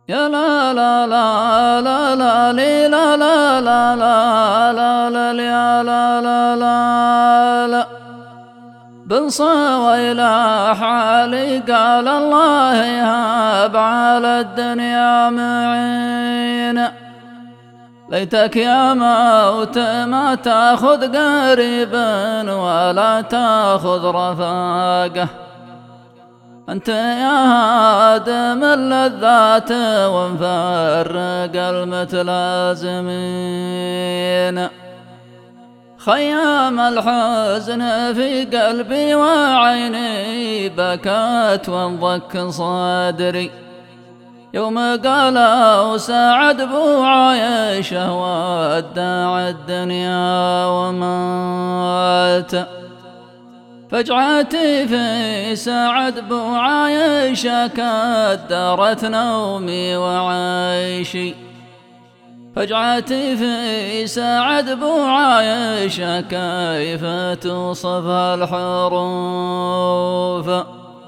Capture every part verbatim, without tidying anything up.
يا لا لا لا لا لا لي لا لا لا لا لا لا يا لا لا لا لا بنصوى إلى حالي قال الله يهاب على الدنيا معين. ليتك يا موت ما تاخذ قريبا ولا تاخذ رفاقه، أنت يا هادم اللذات ومفرق المتلازمين. خيام الحزن في قلبي وعيني بكت وانضك صدري يوم قالوا سعد بو عايشه وداع الدنيا ومات. فجعتي في سعد بو عايشه كدرت نومي وعيشي، فجعتي في سعد بو عايشه كيف توصف الحروف.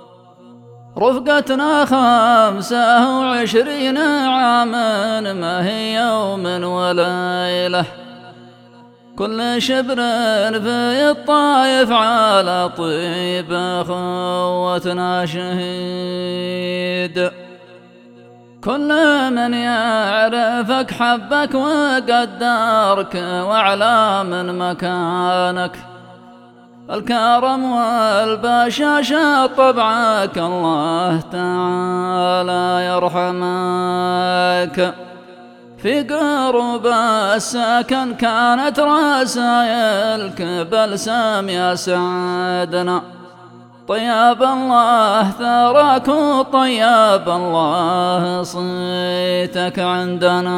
رفقتنا خمسة وعشرين عاما ما هي يوم وليلة، كل شبر في الطايف على طيب أخوتنا شهيد. كل من يعرفك حبك وقدرك وأعلى من مكانك، الكرم والبشاشة طبعك الله تعالى يرحمك. في قرب السكن كانت رسايلك بلسم يا سعدنا، طيب الله ثراك وطيب الله صيتك عندنا.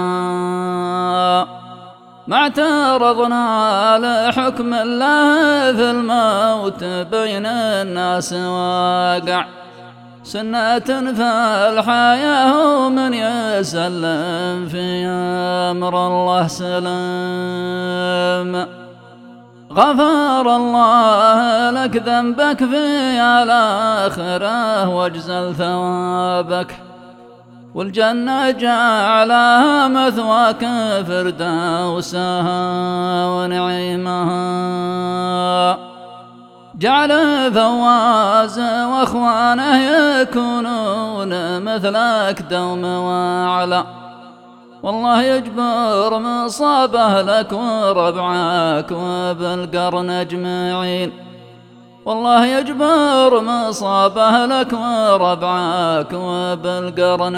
ما اعترضنا لحكم الله في الموت بين الناس واقع، سنة في الحياة ومن يسلم في أمر الله سلام. غفر الله لك ذنبك في الآخرة واجزل ثوابك، والجنة جعلها مثواك فردوسها ونعيمها. جعل فواز واخوانه يكونون مثلك دوم واعلى، والله يجبر مصابه لك وربعك وبالقرن اجمعين. والله يجبر مصابه لك وربعك وبالقرن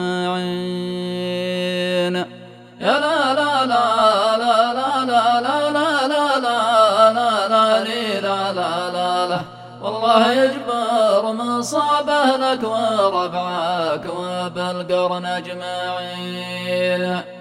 اجمعين. يا لا لا لا لا لا لا لا لا لا لا لا لي لا لا لا لا والله يجبر مصابه لك وربعك وبالقرن اجمعين.